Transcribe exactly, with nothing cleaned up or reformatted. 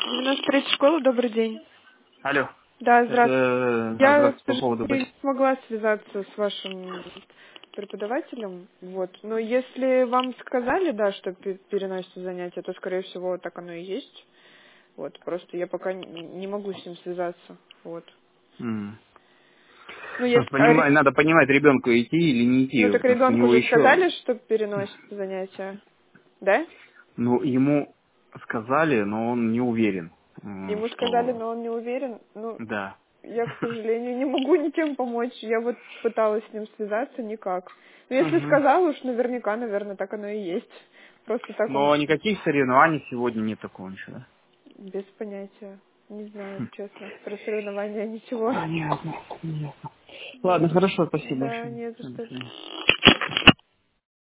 девяносто третья школа, добрый день. Алло. Да, здравствуйте. Это... Я, Здравствуйте, к по поводу... сожалению, не смогла связаться с вашим преподавателем, вот. Но если вам сказали, да, что пе- переносится занятие, то, скорее всего, так оно и есть. Вот, просто я пока н- не могу с ним связаться, вот. М. Ну, Ну, если... а ре- понимаю, надо понимать, ребенку идти или не идти, Ну, так потому что у ребенку него уже еще... сказали, что переносится занятие, да? Ну, ему сказали, но он не уверен, м, Ему сказали, что... но он не уверен. Ну, Да. я, к сожалению, не могу ничем помочь. Я вот пыталась с ним связаться, никак. Но если Мгм. сказала, уж наверняка, наверное, так оно и есть. Просто так он Но никаких соревнований сегодня нет такого ничего, да? без понятия. Не знаю, Хм. честно. Про соревнования ничего. Понятно, понятно. Ладно, хорошо, спасибо Да, большое. не за До что. свидания.